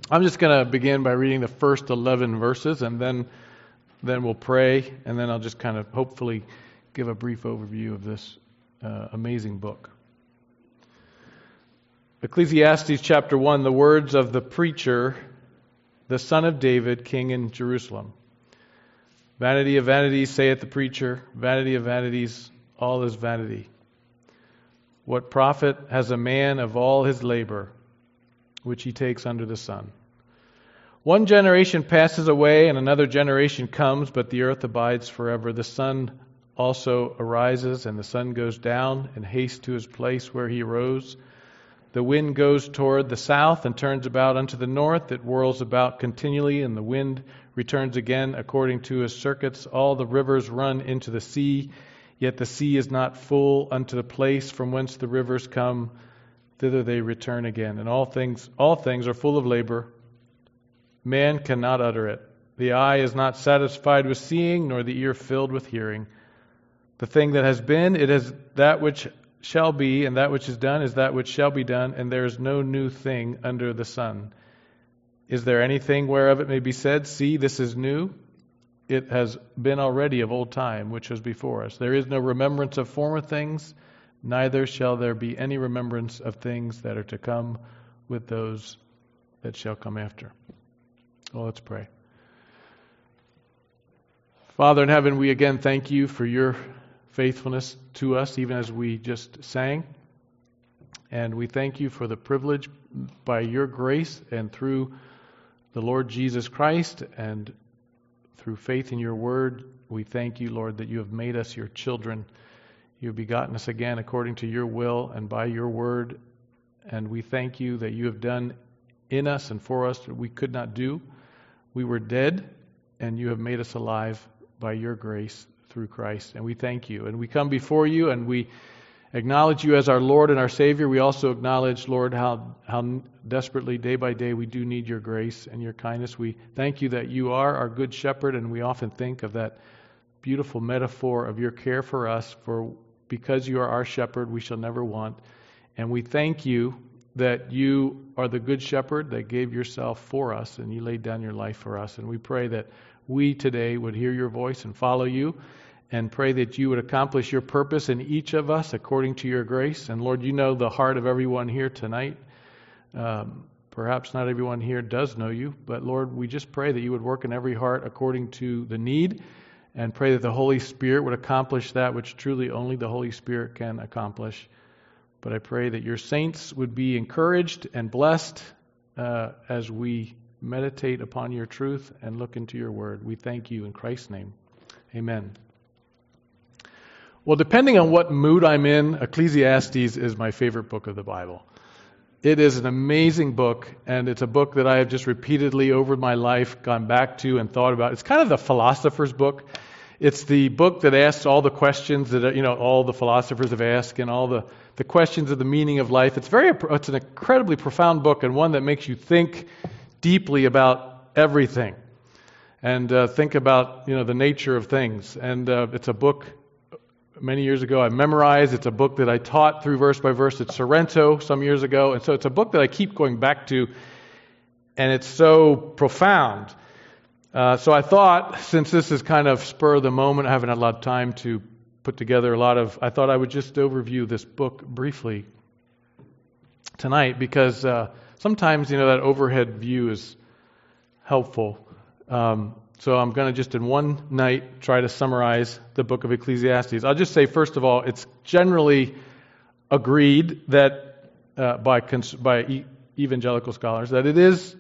I'm just going to begin by reading the first 11 verses, and then we'll pray, and then I'll just kind of hopefully give a brief overview of this amazing book. Ecclesiastes chapter 1, the words of the preacher, the son of David, king in Jerusalem. Vanity of vanities, saith the preacher, vanity of vanities, all is vanity. What profit has a man of all his labor, which he takes under the sun? One generation passes away, and another generation comes, but the earth abides forever. The sun also arises, and the sun goes down, and hastes to his place where he arose. The wind goes toward the south, and turns about unto the north. It whirls about continually, and the wind returns again according to his circuits. All the rivers run into the sea, yet the sea is not full unto the place from whence the rivers come. Thither they return again. And all things are full of labor. Man cannot utter it. The eye is not satisfied with seeing, nor the ear filled with hearing. The thing that has been, it is that which shall be, and that which is done is that which shall be done, and there is no new thing under the sun. Is there anything whereof it may be said, see, this is new? It has been already of old time, which was before us. There is no remembrance of former things, neither shall there be any remembrance of things that are to come with those that shall come after. Well, let's pray. Father in heaven, we again thank you for your faithfulness to us, even as we just sang. And we thank you for the privilege by your grace and through the Lord Jesus Christ and through faith in your word. We thank you, Lord, that you have made us your children. You have begotten us again according to your will and by your word. And we thank you that you have done in us and for us what we could not do. We were dead, and you have made us alive by your grace through Christ. And we thank you. And we come before you, and we acknowledge you as our Lord and our Savior. We also acknowledge, Lord, how desperately, day by day, we do need your grace and your kindness. We thank you that you are our good shepherd, and we often think of that beautiful metaphor of your care for us, for because you are our shepherd, we shall never want. And we thank you that you are the good shepherd that gave yourself for us, and you laid down your life for us. And we pray that we today would hear your voice and follow you, and pray that you would accomplish your purpose in each of us according to your grace. And Lord, you know the heart of everyone here tonight. Perhaps not everyone here does know you, but Lord, we just pray that you would work in every heart according to the need, and pray that the Holy Spirit would accomplish that which truly only the Holy Spirit can accomplish. But I pray that your saints would be encouraged and blessed as we meditate upon your truth and look into your word. We thank you in Christ's name. Amen. Well, depending on what mood I'm in, Ecclesiastes is my favorite book of the Bible. It is an amazing book, and it's a book that I have just repeatedly over my life gone back to and thought about. It's kind of the philosopher's book. It's the book that asks all the questions that all the philosophers have asked, and all the questions of the meaning of life. It's an incredibly profound book, and one that makes you think deeply about everything, and think about the nature of things. And it's a book many years ago I memorized. It's a book that I taught through verse by verse at Sorrento some years ago, and so it's a book that I keep going back to, and it's so profound. So I thought, since this is kind of spur of the moment, I haven't had a lot of time to put together I thought I would just overview this book briefly tonight, because sometimes, that overhead view is helpful. So I'm going to just in one night try to summarize the book of Ecclesiastes. I'll just say, first of all, it's generally agreed that by evangelical scholars that it is,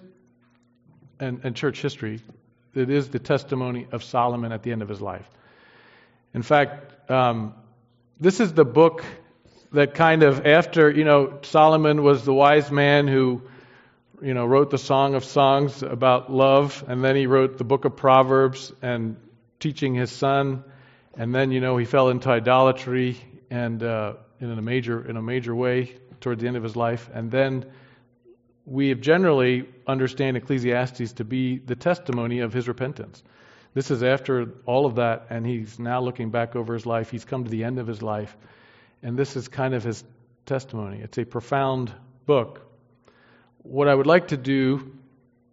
and church history, it is the testimony of Solomon at the end of his life. In fact, this is the book that kind of after, Solomon was the wise man who, wrote the Song of Songs about love, and then he wrote the book of Proverbs and teaching his son, and then, he fell into idolatry and in a major way toward the end of his life, and then we generally understand Ecclesiastes to be the testimony of his repentance. This is after all of that, and he's now looking back over his life. He's come to the end of his life, and this is kind of his testimony. It's a profound book. What I would like to do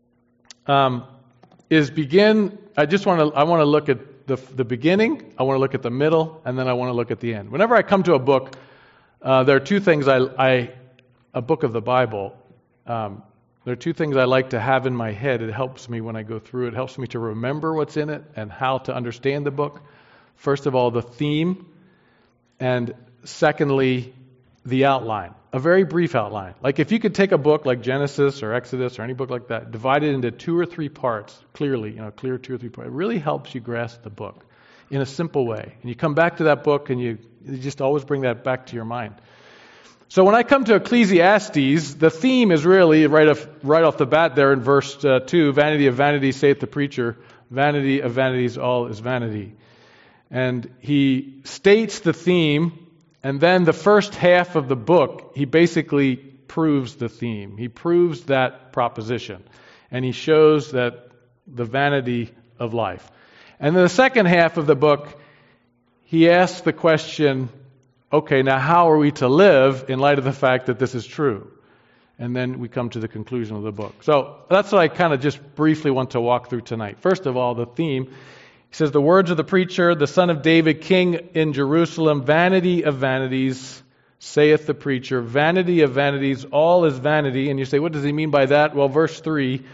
is begin. I want to look at the beginning. I want to look at the middle, and then I want to look at the end. Whenever I come to a book, there are two things a book of the Bible. There are two things I like to have in my head. It helps me when I go through it. It helps me to remember what's in it and how to understand the book. First of all, the theme, and secondly, the outline. A very brief outline. Like if you could take a book like Genesis or Exodus or any book like that, divide it into 2 or 3 parts, clearly, clear 2 or 3 parts. It really helps you grasp the book in a simple way. And you come back to that book and you just always bring that back to your mind. So when I come to Ecclesiastes, the theme is really right off the bat there in verse 2, vanity of vanities, saith the preacher, vanity of vanities, all is vanity. And he states the theme, and then the first half of the book, he basically proves the theme. He proves that proposition. And he shows that the vanity of life. And then the second half of the book, he asks the question, okay, now how are we to live in light of the fact that this is true? And then we come to the conclusion of the book. So that's what I kind of just briefly want to walk through tonight. First of all, the theme. He says, the words of the preacher, the son of David, king in Jerusalem, vanity of vanities, saith the preacher, vanity of vanities, all is vanity. And you say, what does he mean by that? Well, verse 3,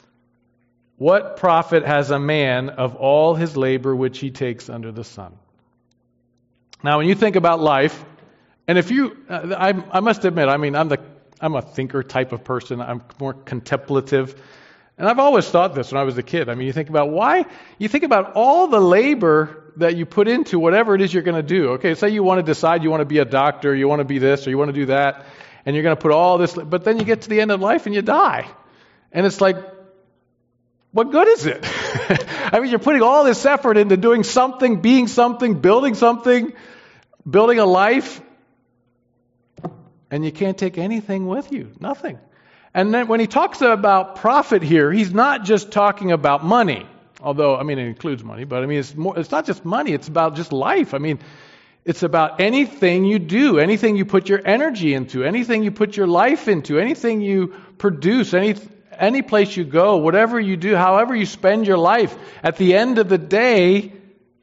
what profit has a man of all his labor which he takes under the sun? Now, when you think about life, and if you, I must admit, I'm a thinker type of person. I'm more contemplative. And I've always thought this when I was a kid. You think about all the labor that you put into whatever it is you're going to do. Okay, say you want to decide you want to be a doctor, you want to be this, or you want to do that, and you're going to put all this, but then you get to the end of life and you die. And it's like, what good is it? You're putting all this effort into doing something, being something, building a life, and you can't take anything with you. Nothing. And then when he talks about profit here, he's not just talking about money, although, it includes money, but it's not just money, it's about just life. It's about anything you do, anything you put your energy into, anything you put your life into, anything you produce, any place you go, whatever you do, however you spend your life, at the end of the day,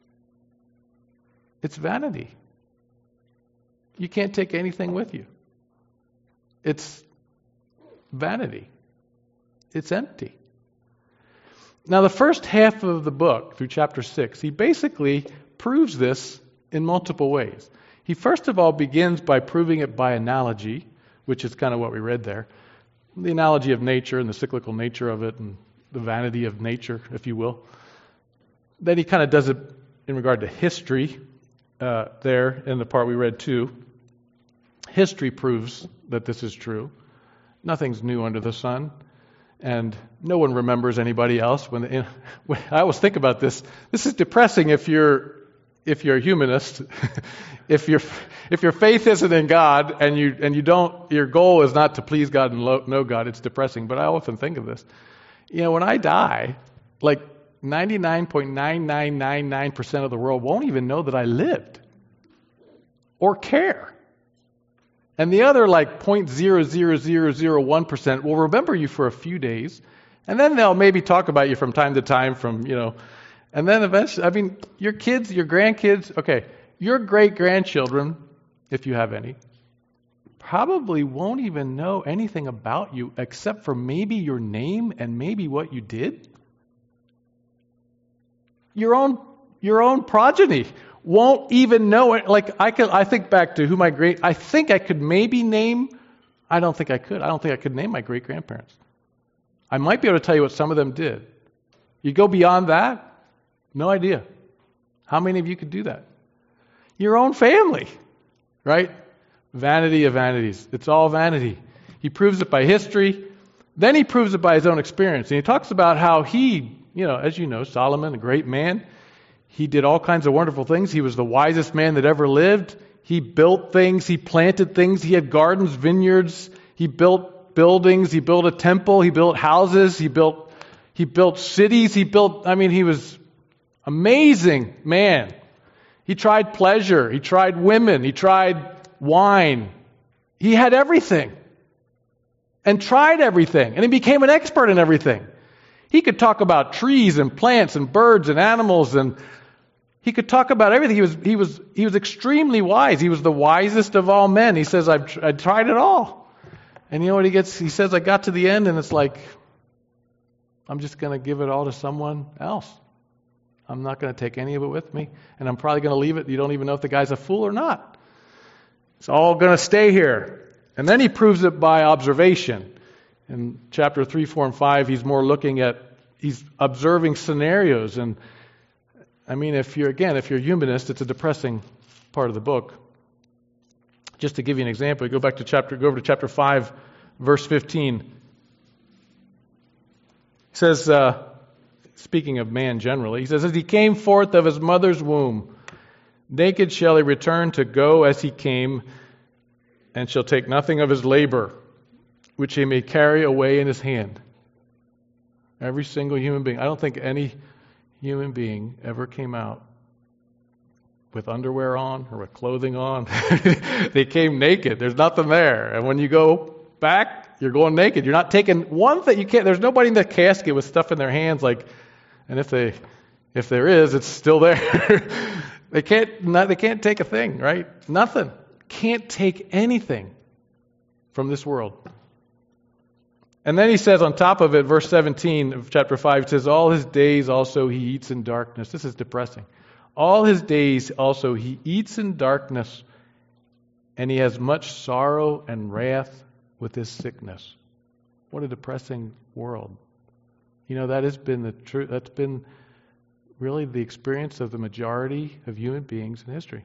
it's vanity. You can't take anything with you. It's vanity. It's empty. Now, the first half of the book, through chapter 6, he basically proves this in multiple ways. He first of all begins by proving it by analogy, which is kind of what we read there. The analogy of nature and the cyclical nature of it and the vanity of nature, if you will. Then he kind of does it in regard to history there in the part we read too. History proves that this is true. Nothing's new under the sun. And no one remembers anybody else. When I always think about this. This is depressing if you're a humanist. if your faith isn't in God and you don't, your goal is not to please God and know God, it's depressing. But I often think of this. When I die, like 99.9999% of the world won't even know that I lived or care. And the other 0.00001% will remember you for a few days, and then they'll maybe talk about you from time to time and then eventually, your kids, your grandkids, okay, your great-grandchildren, if you have any, probably won't even know anything about you except for maybe your name and maybe what you did. Your own progeny won't even know it. I think back to I think I could maybe name, I don't think I could name my great-grandparents. I might be able to tell you what some of them did. You go beyond that, no idea. How many of you could do that? Your own family, right? Vanity of vanities. It's all vanity. He proves it by history. Then he proves it by his own experience. And he talks about how he, as you know, Solomon, a great man, he did all kinds of wonderful things. He was the wisest man that ever lived. He built things. He planted things. He had gardens, vineyards. He built buildings. He built a temple. He built houses. He built cities. He was amazing man. He tried pleasure. He tried women. He tried wine. He had everything and tried everything. And he became an expert in everything. He could talk about trees and plants and birds and animals, and he could talk about everything. He was extremely wise. He was the wisest of all men. He says, I tried it all. And you know what he gets? He says, I got to the end, and it's like, I'm just going to give it all to someone else. I'm not going to take any of it with me, and I'm probably going to leave it. You don't even know if the guy's a fool or not. It's all going to stay here. And then he proves it by observation. In chapter 3, 4, and 5, he's observing scenarios. And I mean, if you're a humanist, it's a depressing part of the book. Just to give you an example, go over to chapter 5, verse 15. He says, speaking of man generally, he says, as he came forth of his mother's womb, naked shall he return to go as he came, and shall take nothing of his labor, which he may carry away in his hand. Every single human being. I don't think any human being ever came out with underwear on or with clothing on. They came naked. There's nothing there. And when you go back, you're going naked. You're not taking one thing. You can't. There's nobody in the casket with stuff in their hands. And if there is, it's still there. They can't take a thing, right? Nothing. Can't take anything from this world. And then he says on top of it, verse 17 of chapter 5, it says, all his days also he eats in darkness. This is depressing. All his days also he eats in darkness, and he has much sorrow and wrath with his sickness. What a depressing world. You know, that has been the truth. That's been really the experience of the majority of human beings in history.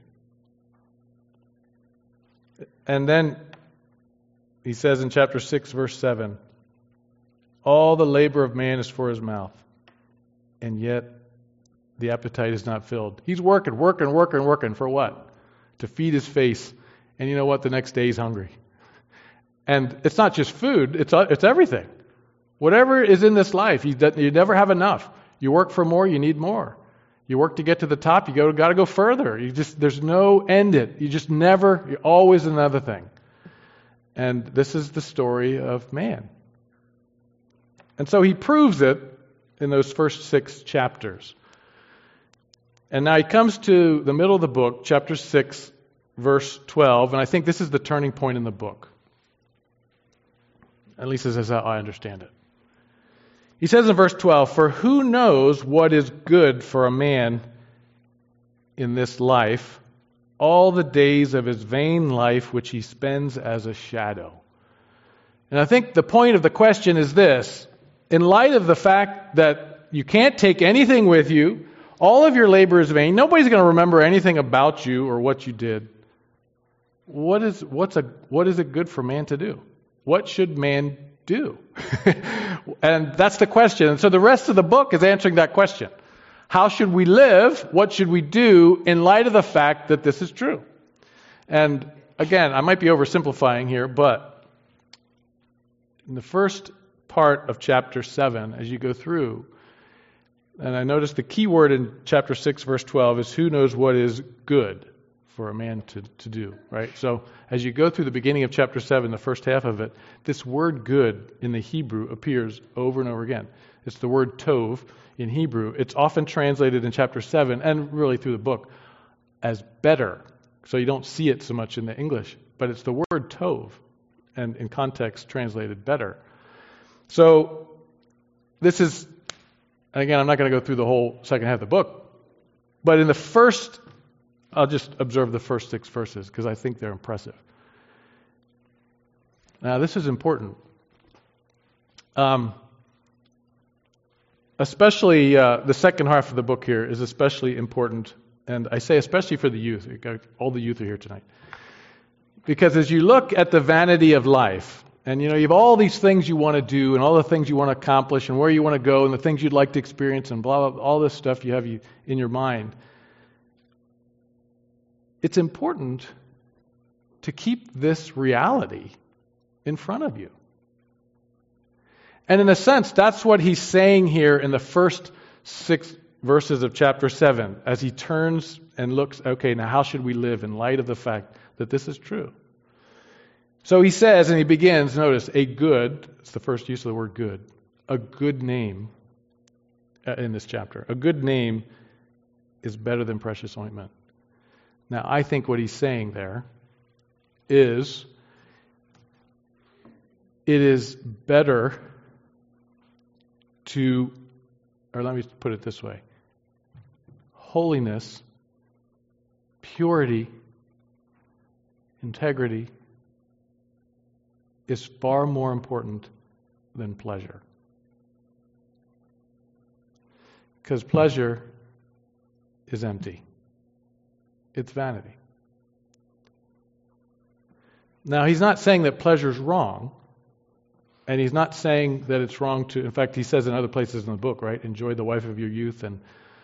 And then he says in chapter 6, verse 7, all the labor of man is for his mouth, and yet the appetite is not filled. He's working for what? To feed his face. And you know what? The next day he's hungry. And it's not just food, it's everything. Whatever is in this life, you never have enough. You work for more, you need more. You work to get to the top, you got to go further. There's no end it. You're always another thing. And this is the story of man. And so he proves it in those first 6 chapters. And now he comes to the middle of the book, chapter 6, verse 12, and I think this is the turning point in the book. At least this is how I understand it. He says in verse 12, for who knows what is good for a man in this life, all the days of his vain life which he spends as a shadow. And I think the point of the question is this. In light of the fact that you can't take anything with you, all of your labor is vain, nobody's going to remember anything about you or what you did. What is it good for man to do? What should man do? And that's the question. And so the rest of the book is answering that question. How should we live? What should we do in light of the fact that this is true? And again, I might be oversimplifying here, but in the first part of chapter 7, as you go through, and I noticed the key word in chapter 6, verse 12 is who knows what is good for a man to do, right? So as you go through the beginning of chapter 7, the first half of it, this word good in the Hebrew appears over and over again. It's the word tov in Hebrew. It's often translated in chapter 7 and really through the book as better. So you don't see it so much in the English, but it's the word tov and in context translated better. So this is, and again, I'm not going to go through the whole second half of the book, but in the first, I'll just observe the first 6 verses because I think they're impressive. Now, this is important. Especially the second half of the book here is especially important, and I say especially for the youth. All the youth are here tonight. Because as you look at the vanity of life, and you have all these things you want to do, and all the things you want to accomplish, and where you want to go, and the things you'd like to experience, and blah, blah, all this stuff you have in your mind, it's important to keep this reality in front of you. And in a sense, that's what he's saying here in the first 6 verses of chapter 7, as he turns and looks, okay, now how should we live in light of the fact that this is true? So he says, and he begins, notice, it's the first use of the word good, a good name in this chapter. A good name is better than precious ointment. Now, I think what he's saying there is it is better to, or let me put it this way, holiness, purity, integrity is far more important than pleasure. Because pleasure is empty. It's vanity. Now, he's not saying that pleasure is wrong, and he's not saying that it's wrong to, in fact, he says in other places in the book, right, enjoy the wife of your youth, and,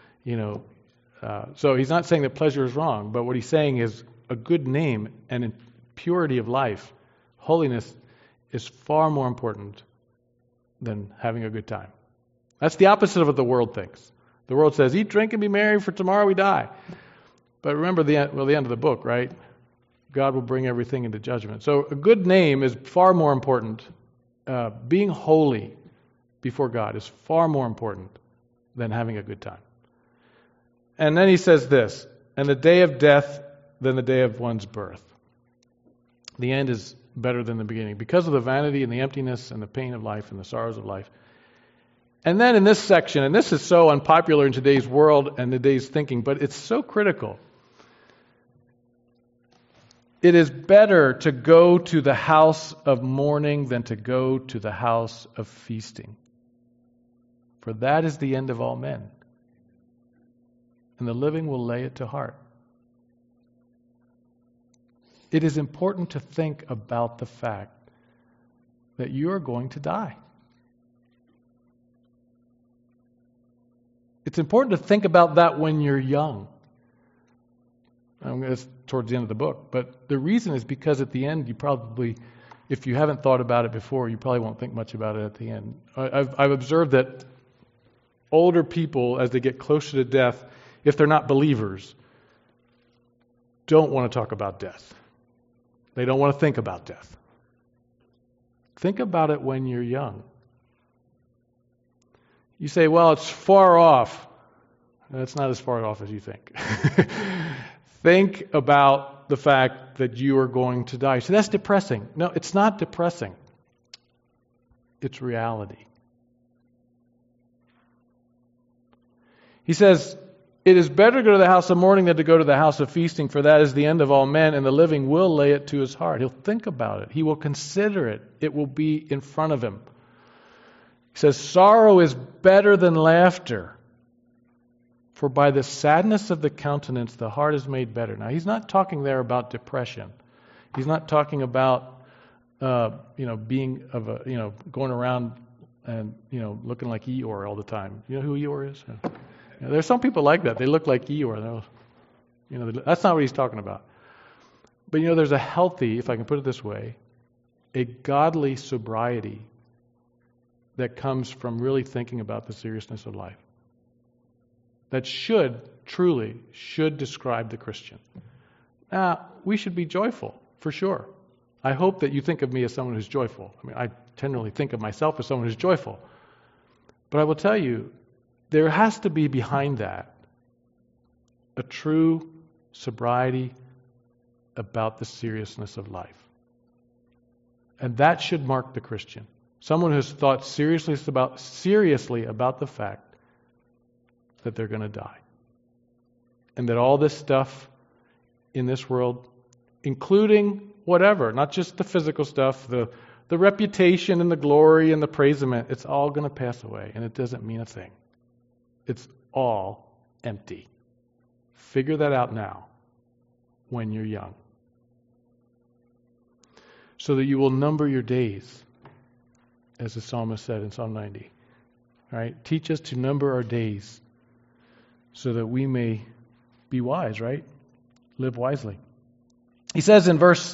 so he's not saying that pleasure is wrong, but what he's saying is a good name and in purity of life, holiness is far more important than having a good time. That's the opposite of what the world thinks. The world says, eat, drink, and be merry, for tomorrow we die. But remember the end of the book, right? God will bring everything into judgment. So a good name is far more important. Being holy before God is far more important than having a good time. And then he says this, and the day of death than the day of one's birth. The end is better than the beginning because of the vanity and the emptiness and the pain of life and the sorrows of life. And then in this section, and this is so unpopular in today's world and today's thinking, but it's so critical. It is better to go to the house of mourning than to go to the house of feasting. For that is the end of all men. And the living will lay it to heart. It is important to think about the fact that you are going to die. It's important to think about that when you're young. It's towards the end of the book. But the reason is because at the end, you probably, if you haven't thought about it before, you probably won't think much about it at the end. I've observed that older people, as they get closer to death, if they're not believers, don't want to talk about death. They don't want to think about death. Think about it when you're young. You say, well, it's far off. That's not as far off as you think. Think about the fact that you are going to die. So that's depressing. No, it's not depressing. It's reality. He says, it is better to go to the house of mourning than to go to the house of feasting, for that is the end of all men, and the living will lay it to his heart. He'll think about it. He will consider it. It will be in front of him. He says, sorrow is better than laughter, for by the sadness of the countenance the heart is made better. Now, he's not talking there about depression. He's not talking about, being of a, going around and, looking like Eeyore all the time. You know who Eeyore is? There's some people like that. They look like Eeyore. That's not what he's talking about. But, there's a healthy, if I can put it this way, a godly sobriety that comes from really thinking about the seriousness of life. That should describe the Christian. Now, we should be joyful, for sure. I hope that you think of me as someone who's joyful. I mean, I generally think of myself as someone who's joyful. But I will tell you, there has to be behind that a true sobriety about the seriousness of life. And that should mark the Christian. Someone who's thought seriously about the fact that they're going to die. And that all this stuff in this world, including whatever, not just the physical stuff, the reputation and the glory and the praisement, it's all going to pass away, and it doesn't mean a thing. It's all empty. Figure that out now when you're young. So that you will number your days, as the psalmist said in Psalm 90. Right? Teach us to number our days so that we may be wise, right? Live wisely. He says in verse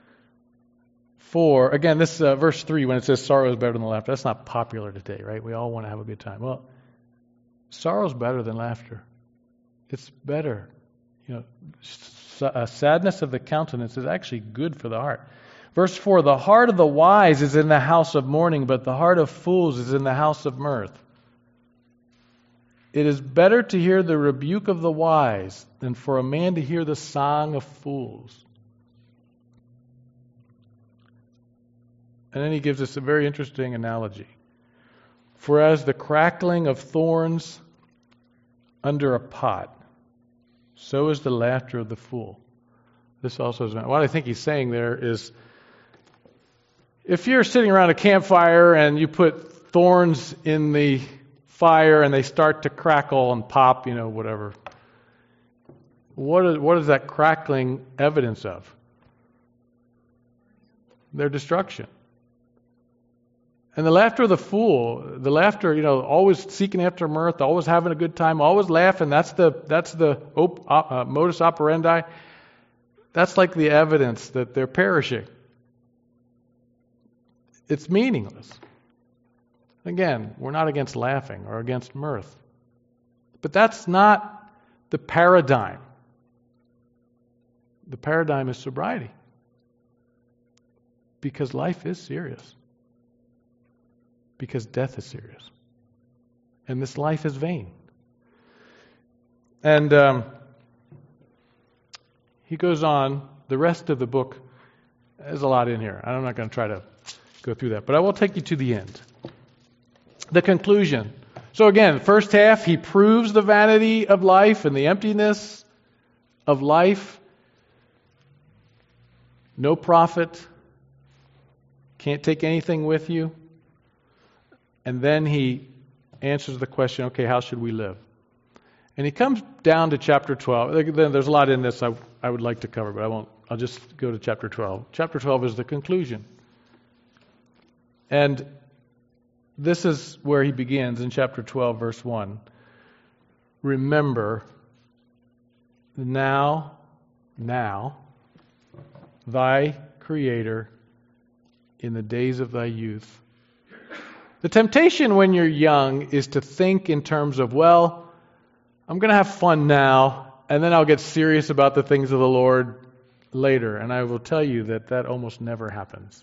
4, again, this verse 3, when it says sorrow is better than laughter, that's not popular today, right? We all want to have a good time. Well, sorrow is better than laughter. It's better. Sadness of the countenance is actually good for the heart. Verse 4, the heart of the wise is in the house of mourning, but the heart of fools is in the house of mirth. It is better to hear the rebuke of the wise than for a man to hear the song of fools. And then he gives us a very interesting analogy. For as the crackling of thorns under a pot, so is the laughter of the fool. This also is what I think he's saying there is, if you're sitting around a campfire and you put thorns in the fire and they start to crackle and pop, whatever, what is that crackling evidence of? Their destruction. And the laughter of the fool, the laughter, always seeking after mirth, always having a good time, always laughing, that's the modus operandi. That's like the evidence that they're perishing. It's meaningless. Again, we're not against laughing or against mirth. But that's not the paradigm. The paradigm is sobriety. Because life is serious. Because death is serious. And this life is vain. And he goes on, the rest of the book, there's a lot in here. I'm not going to try to go through that, but I will take you to the end. The conclusion. So again, first half, he proves the vanity of life and the emptiness of life. No profit. Can't take anything with you. And then he answers the question, okay, how should we live? And he comes down to chapter 12. There's a lot in this I would like to cover, but I won't. I'll just go to chapter 12. Chapter 12 is the conclusion. And this is where he begins in chapter 12, verse 1. Remember, now, thy Creator in the days of thy youth. The temptation when you're young is to think in terms of, well, I'm going to have fun now, and then I'll get serious about the things of the Lord later. And I will tell you that almost never happens.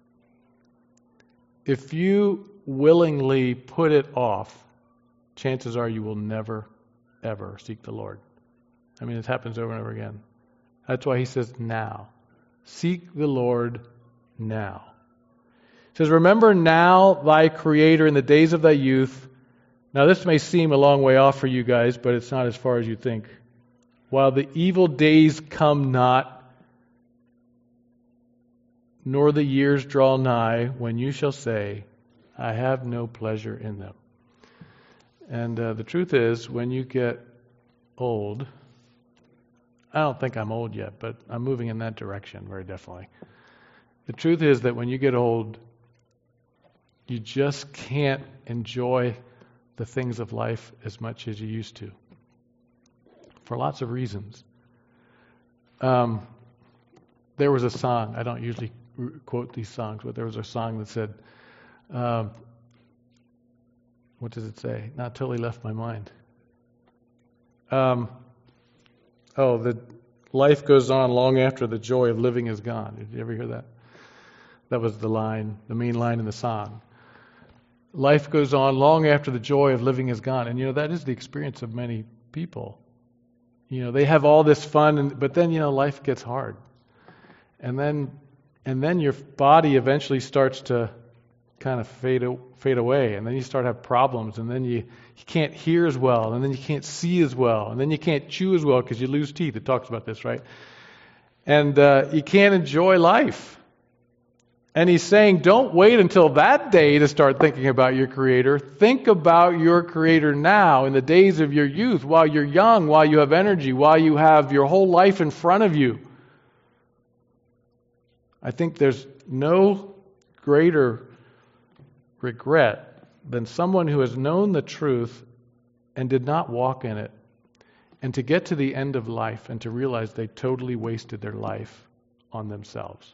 If you willingly put it off, chances are you will never, ever seek the Lord. I mean, it happens over and over again. That's why he says now. Seek the Lord now. It says, remember now thy Creator in the days of thy youth. Now this may seem a long way off for you guys, but it's not as far as you think. While the evil days come not, nor the years draw nigh, when you shall say, I have no pleasure in them. And the truth is, when you get old, I don't think I'm old yet, but I'm moving in that direction very definitely. The truth is that when you get old, you just can't enjoy the things of life as much as you used to. For lots of reasons. There was a song, I don't usually quote these songs, but there was a song that said, what does it say? Not totally left my mind. The life goes on long after the joy of living is gone. Did you ever hear that? That was the main line in the song. Life goes on long after the joy of living is gone. And that is the experience of many people. They have all this fun, but then life gets hard. And then your body eventually starts to kind of fade away, and then you start to have problems, and then you can't hear as well, and then you can't see as well, and then you can't chew as well because you lose teeth. It talks about this, right? And you can't enjoy life. And he's saying, don't wait until that day to start thinking about your Creator. Think about your Creator now, in the days of your youth, while you're young, while you have energy, while you have your whole life in front of you. I think there's no greater regret than someone who has known the truth and did not walk in it, and to get to the end of life and to realize they totally wasted their life on themselves.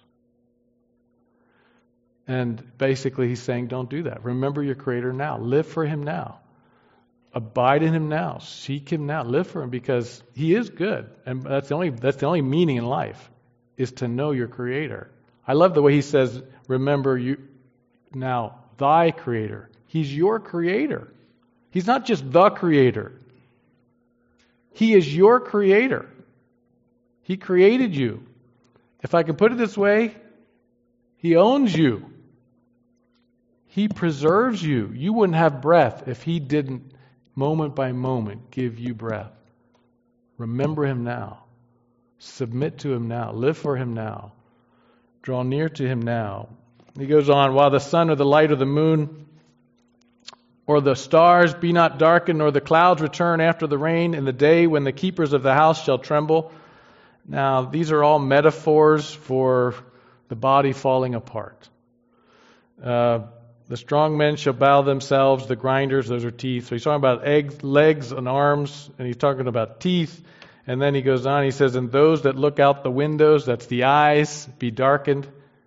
And basically he's saying, don't do that. Remember your Creator now. Live for Him now. Abide in Him now. Seek Him now. Live for Him because He is good. And that's the only meaning in life, is to know your Creator. I love the way he says, remember you now, thy Creator. He's your Creator. He's not just the creator. He is your creator. He created you. If I can put it this way, He owns you. He preserves you. You wouldn't have breath if He didn't, moment by moment, give you breath. Remember Him now. Submit to Him now. Live for Him now. Draw near to Him now. He goes on, while the sun or the light or the moon or the stars be not darkened, nor the clouds return after the rain, in the day when the keepers of the house shall tremble. Now, these are all metaphors for the body falling apart. The strong men shall bow themselves, the grinders, those are teeth. So he's talking about legs and arms, and he's talking about teeth. And then he goes on, he says, and those that look out the windows, that's the eyes, be darkened.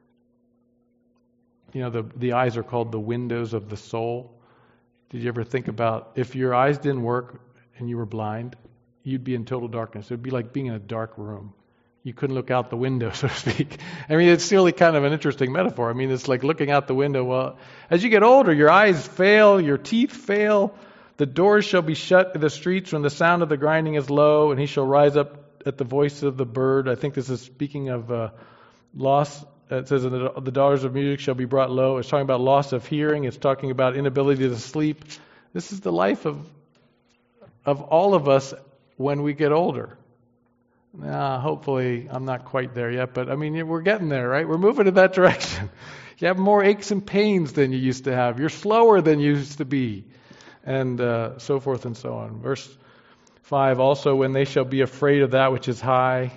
You know, the eyes are called the windows of the soul. Did you ever think about if your eyes didn't work and you were blind, you'd be in total darkness. It would be like being in a dark room. You couldn't look out the window, so to speak. I mean, it's really kind of an interesting metaphor. I mean, it's like looking out the window. Well, as you get older, your eyes fail, your teeth fail. The doors shall be shut in the streets when the sound of the grinding is low, and he shall rise up at the voice of the bird. I think this is speaking of loss. It says, the daughters of music shall be brought low. It's talking about loss of hearing. It's talking about inability to sleep. This is the life of all of us when we get older. Now, hopefully, I'm not quite there yet, but I mean, we're getting there, right? We're moving in that direction. You have more aches and pains than you used to have. You're slower than you used to be, and so forth and so on. Verse 5, also, when they shall be afraid of that which is high.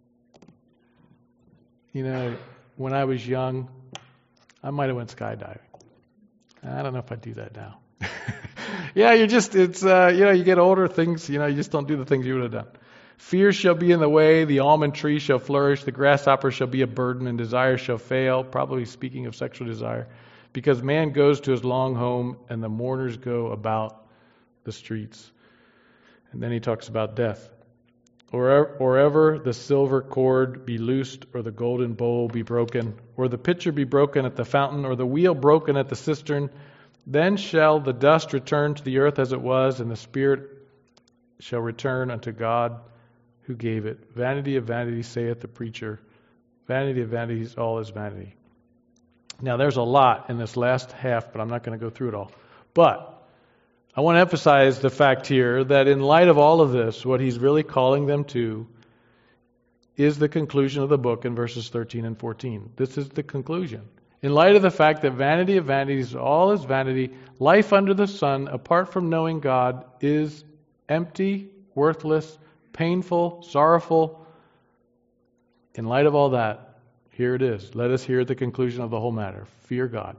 You know, when I was young, I might have went skydiving. I don't know if I'd do that now. Yeah, you get older, things, you just don't do the things you would have done. Fear shall be in the way, the almond tree shall flourish, the grasshopper shall be a burden, and desire shall fail, probably speaking of sexual desire, because man goes to his long home, and the mourners go about the streets. And then he talks about death. Or ever the silver cord be loosed, or the golden bowl be broken, or the pitcher be broken at the fountain, or the wheel broken at the cistern, then shall the dust return to the earth as it was, and the spirit shall return unto God who gave it. Vanity of vanities, saith the preacher. Vanity of vanities, all is vanity. Now, there's a lot in this last half, but I'm not going to go through it all. But I want to emphasize the fact here that in light of all of this, what he's really calling them to is the conclusion of the book in verses 13 and 14. This is the conclusion. In light of the fact that vanity of vanities, all is vanity, life under the sun, apart from knowing God, is empty, worthless, painful, sorrowful. In light of all that, here it is. Let us hear the conclusion of the whole matter. Fear God.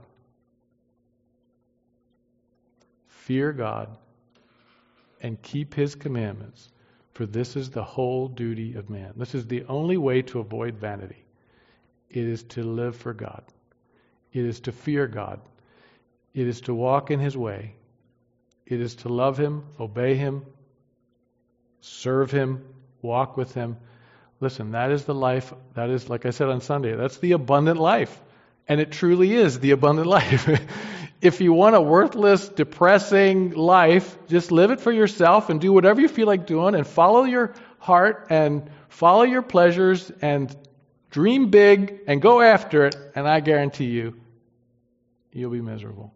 Fear God and keep His commandments, for this is the whole duty of man. This is the only way to avoid vanity. It is to live for God. It is to fear God. It is to walk in His way. It is to love Him, obey Him, serve Him, walk with Him. Listen, that is the life, that is, like I said on Sunday, that's the abundant life. And it truly is the abundant life. If you want a worthless, depressing life, just live it for yourself and do whatever you feel like doing and follow your heart and follow your pleasures and dream big and go after it, and I guarantee you, you'll be miserable.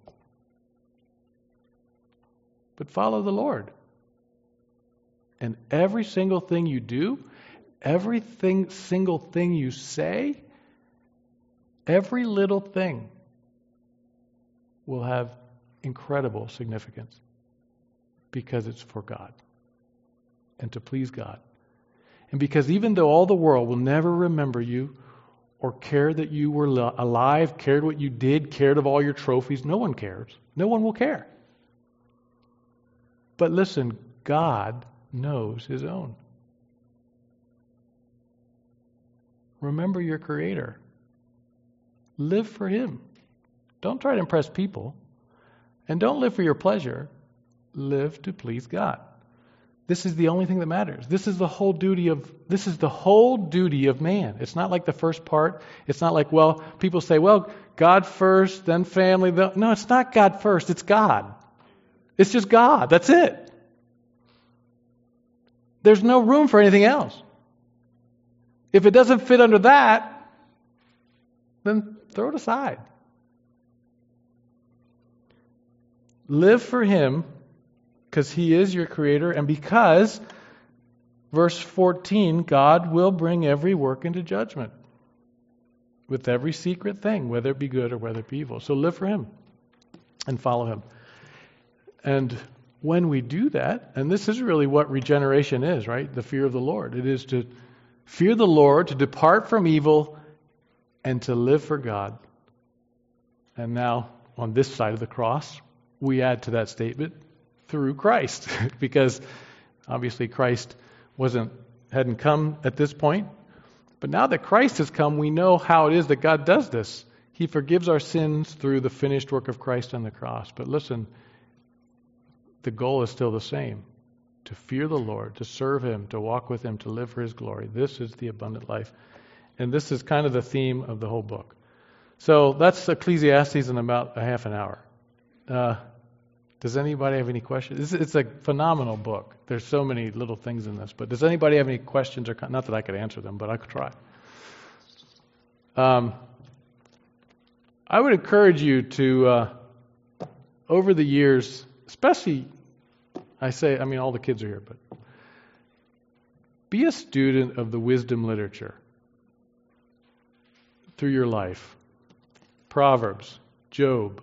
But follow the Lord. And every single thing you do, single thing you say, every little thing will have incredible significance because it's for God and to please God. And because even though all the world will never remember you or care that you were alive, cared what you did, cared of all your trophies, no one cares. No one will care. But listen, God knows His own. Remember your Creator. Live for Him. Don't try to impress people. And don't live for your pleasure. Live to please God. This is the only thing that matters. This is the whole duty of man. It's not like the first part. It's not like, well, people say, well, God first, then family. No, it's not God first. It's God. It's just God. That's it. There's no room for anything else. If it doesn't fit under that, then throw it aside. Live for Him because He is your Creator, and because, verse 14, God will bring every work into judgment with every secret thing, whether it be good or whether it be evil. So live for Him and follow Him. And when we do that, and this is really what regeneration is, right? The fear of the Lord. It is to fear the Lord, to depart from evil, and to live for God. And now, on this side of the cross, we add to that statement, through Christ. Because obviously Christ hadn't come at this point. But now that Christ has come, we know how it is that God does this. He forgives our sins through the finished work of Christ on the cross. But listen, the goal is still the same. To fear the Lord, to serve Him, to walk with Him, to live for His glory. This is the abundant life. And this is kind of the theme of the whole book. So that's Ecclesiastes in about a half an hour. Does anybody have any questions? It's a phenomenal book. There's so many little things in this. But does anybody have any questions? Or not that I could answer them, but I could try. I would encourage you to, over the years, especially, all the kids are here, but be a student of the wisdom literature through your life. Proverbs, Job,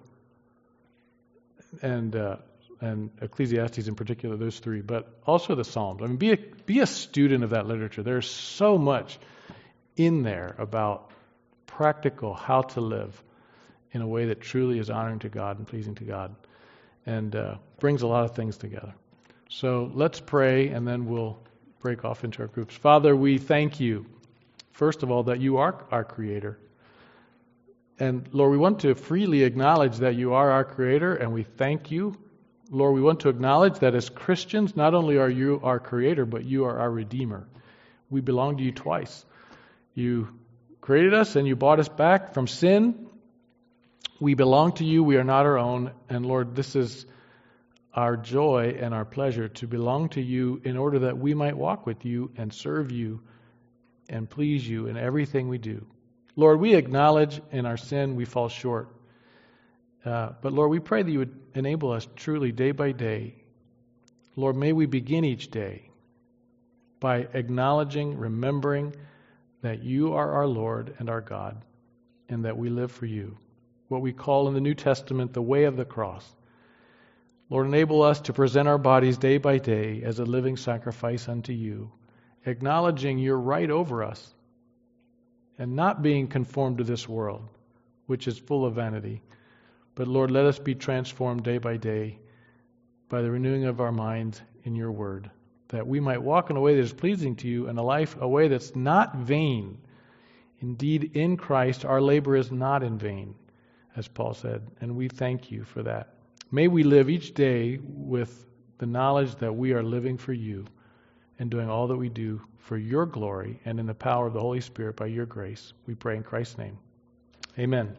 and Ecclesiastes in particular, those three, but also the Psalms. Be a student of that literature. There's so much in there about practical how to live in a way that truly is honoring to God and pleasing to God, and brings a lot of things together. So let's pray, and then we'll break off into our groups. Father, we thank You, first of all, that You are our Creator. And Lord, we want to freely acknowledge that You are our Creator, and we thank You. Lord, we want to acknowledge that as Christians, not only are You our Creator, but You are our Redeemer. We belong to You twice. You created us and You bought us back from sin. We belong to You. We are not our own. And Lord, this is our joy and our pleasure to belong to You in order that we might walk with You and serve You and please You in everything we do. Lord, we acknowledge in our sin we fall short. But Lord, we pray that You would enable us truly day by day. Lord, may we begin each day by acknowledging, remembering that You are our Lord and our God, and that we live for You. What we call in the New Testament the way of the cross. Lord, enable us to present our bodies day by day as a living sacrifice unto You, acknowledging You're right over us, and not being conformed to this world, which is full of vanity. But Lord, let us be transformed day by day by the renewing of our minds in Your word, that we might walk in a way that is pleasing to You, and a way that's not vain. Indeed, in Christ, our labor is not in vain, as Paul said, and we thank You for that. May we live each day with the knowledge that we are living for You and doing all that we do for Your glory and in the power of the Holy Spirit by Your grace. We pray in Christ's name. Amen.